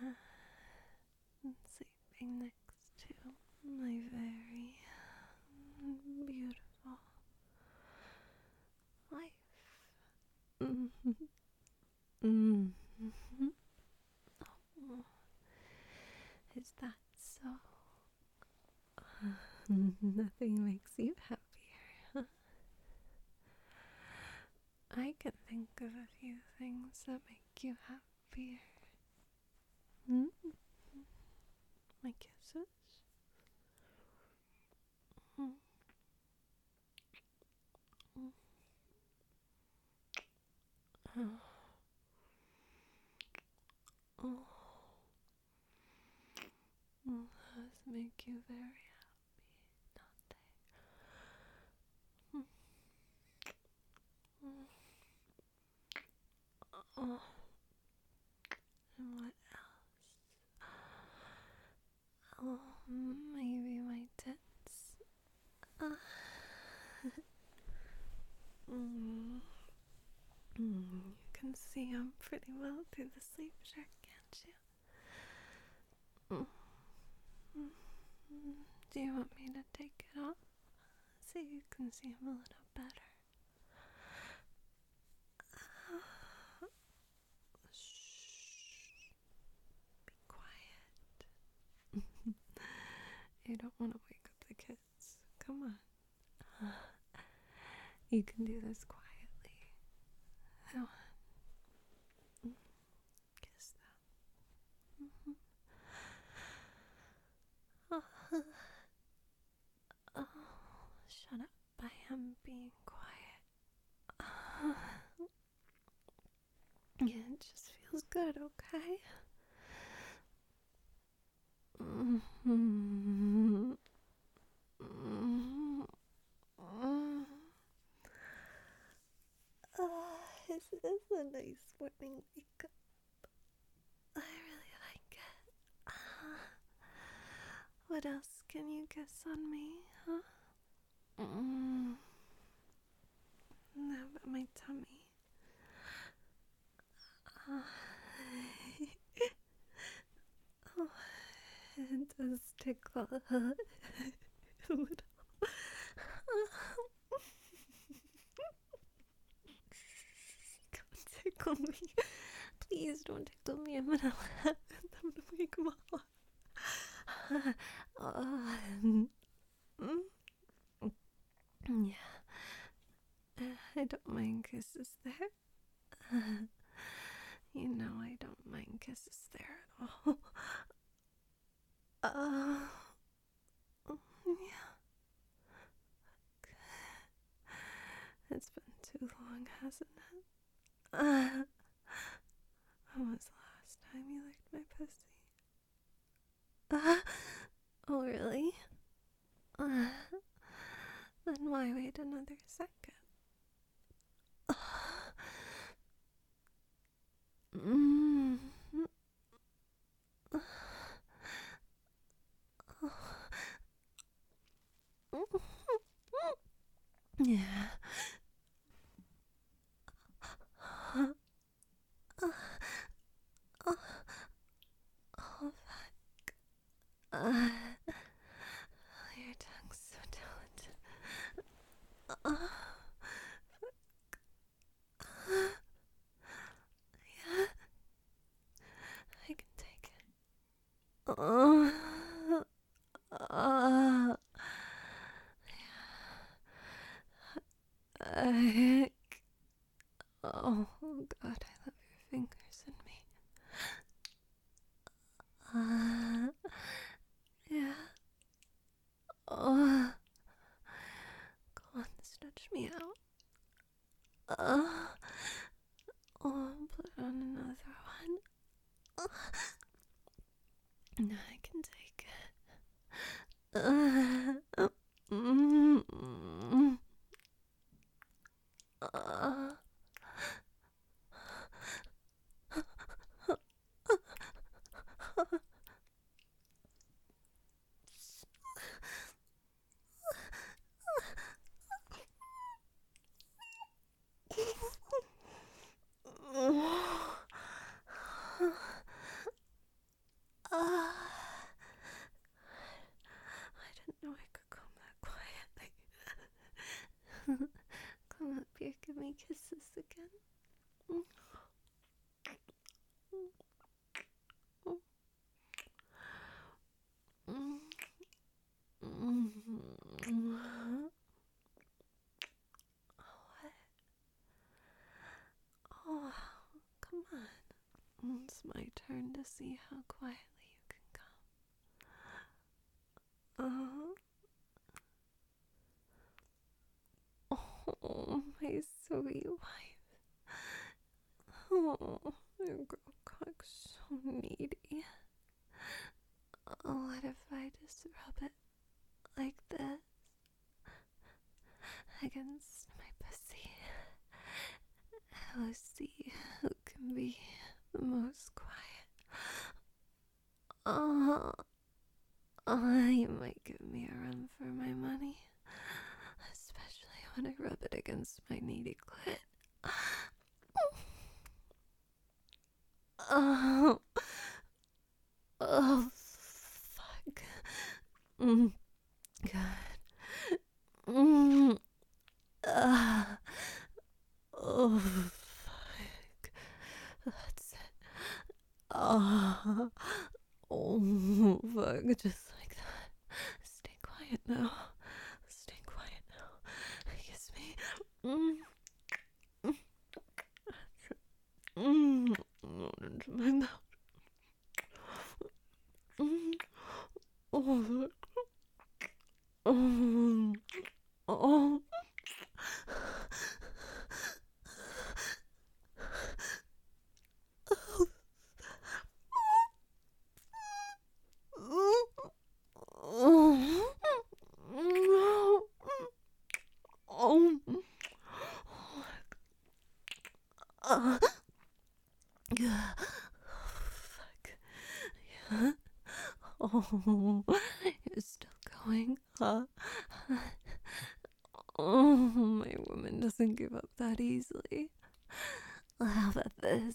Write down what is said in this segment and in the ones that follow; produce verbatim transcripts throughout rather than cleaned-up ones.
sleeping next to my very beautiful wife. Mm. Oh, is that so? Nothing makes you happier. I can think of a few things that make you happier. Hmm? My kisses. Mm. Mm. Oh. Oh. Mm. Those make you very happy, don't they? Mm. Mm. Oh. And what else? Oh, maybe my tits. Uh. mm. Mm. You can see them pretty well through the sleep shirt, can't you? Mm. Mm. Do you want me to take it off so you can see them a little better? Shh. Be quiet. I don't want to wake up the kids. Come on. You can do this quietly. Come on. Kiss them. Mm-hmm. Oh. Oh, shut up. I am being quiet. Yeah, it just feels good, okay? Mm-hmm. Mm-hmm. Oh, this is a nice morning wake up. I really like it. Uh, what else can you kiss on me, huh? Mm. How about my tummy? Uh, oh, it does tickle a little. Don't tickle me. Please don't tickle me. I'm gonna laugh. I'm gonna wake Mom up. uh, mm, yeah. Uh, I don't mind kisses there. Uh, you know I don't mind kisses there at all. Uh, yeah. It's been too long, hasn't it? Uh, when was the last time you licked my pussy? Uh, oh, really? Uh, then why wait another second? Uh, mm, uh, uh, yeah. Uh, uh, uh, oh, fuck. Uh, your tongue's so talented. Uh, uh, yeah, I can take it. Uh, uh, yeah. Uh, oh, God, I love your fingers in me. Uh, yeah. Oh, go on, stretch me out. Uh, oh, put on another one. Uh, no, I can take it. Uh, mm, mm, uh, it's my turn to see how quietly you can come. Uh-huh. Oh, my sweet wife. Oh, your girl cock's so needy. Oh, what if I just rub it like this against my pussy? I'll see who can be the most quiet. Oh, oh, you might give me a run for my money, especially when I rub it against my needy clit. Oh, oh, fuck. Mm, God. Mm, uh, oh, fuck. That's it. Oh, oh, fuck. Just like that. Stay quiet now. Stay quiet now. Kiss me. Mm. Mm. Into my mouth. Mm. Oh, oh, oh. Oh, uh, yeah. Fuck. Yeah. Oh, you're still going, huh? Oh, my woman doesn't give up that easily. How about this?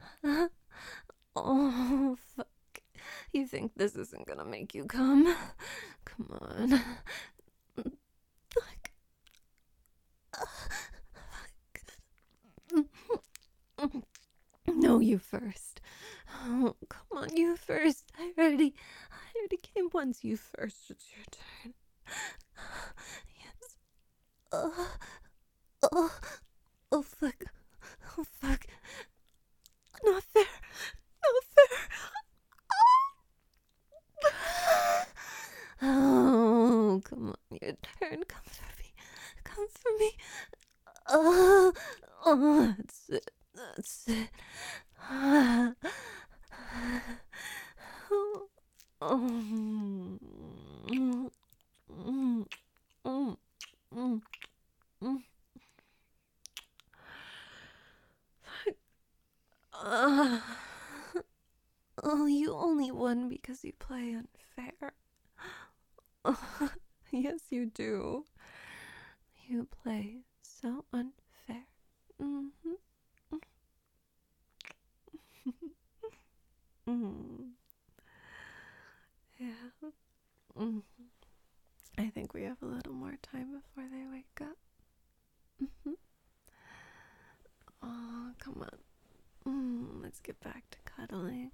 Oh, fuck. You think this isn't gonna make you come? Come on. Fuck. Fuck. No, you first. Oh, come on, you first. I already, I already came once. You first. It's your turn. Yes. Oh, oh, oh, fuck. Oh, fuck. Not fair. Not fair. Oh, come on, your turn. Come for me. Come for me. Oh, oh, that's it. That's it. Oh, oh, mm, mm, mm, mm, mm, mm. Uh, oh, you only won because you play unfair. Oh, yes, you do. You play so unfair. Mm-hmm. Mm. Yeah. Mm. I think we have a little more time before they wake up. Mm-hmm. Oh, come on. Mm, let's get back to cuddling.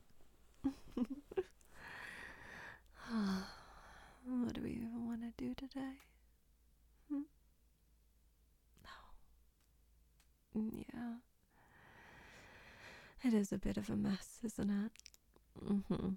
What do we even want to do today? Hmm? No. Yeah. It is a bit of a mess, isn't it? Mm-hmm.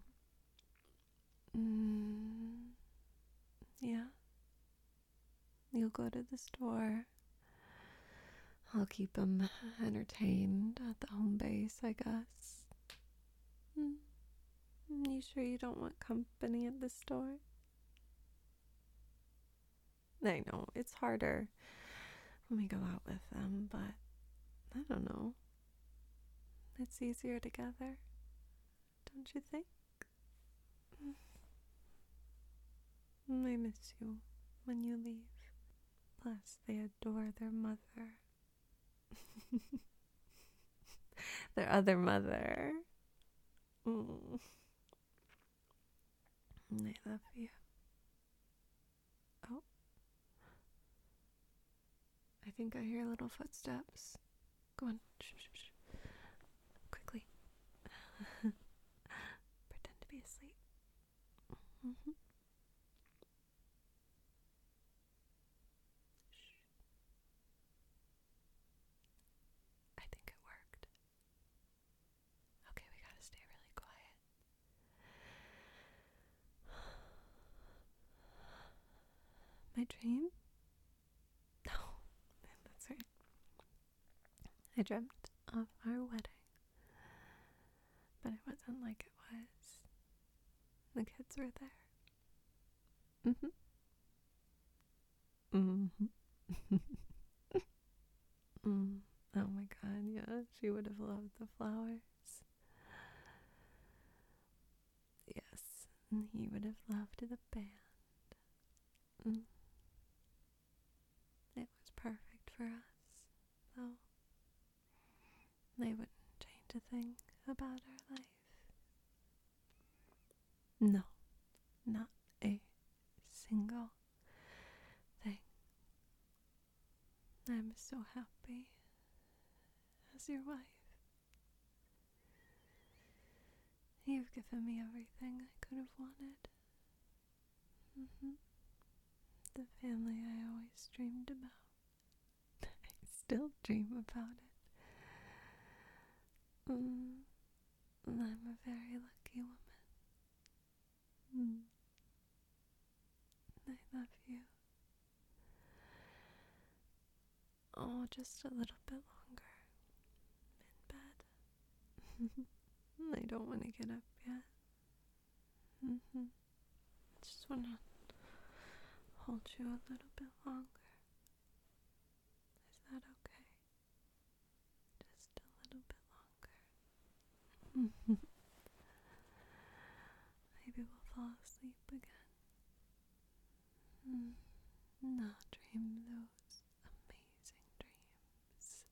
Mm. Yeah. You'll go to the store. I'll keep them entertained at the home base, I guess. Mm. You sure you don't want company at the store? I know, it's harder when we go out with them, but I don't know. It's easier together, don't you think? I miss you when you leave. Plus, they adore their mother. Their other mother. Mm. They love you. Oh. I think I hear little footsteps. Go on. Shh, shh, shh. Quickly. Pretend to be asleep. Mm-hmm. Shh. I think it worked. Okay, we gotta stay I dream? No, that's right. I dreamt of our wedding, but it wasn't like it was. The kids were there. Mm-hmm. Mm-hmm. mm. Oh my god, yeah, she would have loved the flowers. Yes, and he would have loved the band. Mm. It was perfect for us, though. They wouldn't change a thing about our life. No, not a single thing. I'm so happy as your wife. You've given me everything I could have wanted. Mm-hmm. The family I always dreamed about. I still dream about it. Mm. I'm a very lucky woman. Mm. I love you. Oh, just a little bit longer in bed. I don't want to get up yet. Mm-hmm. Just want to hold you a little bit longer. Is that okay? Just a little bit longer. Mm-hmm. Maybe we'll fall asleep again. Mm. And I'll dream those amazing dreams.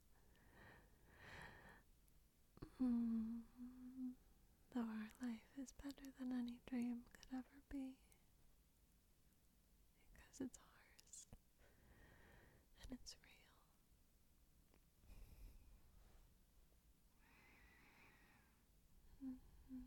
Mm. Though our life is better than any dream could ever be. Because it's ours. And it's real. Mm-hmm.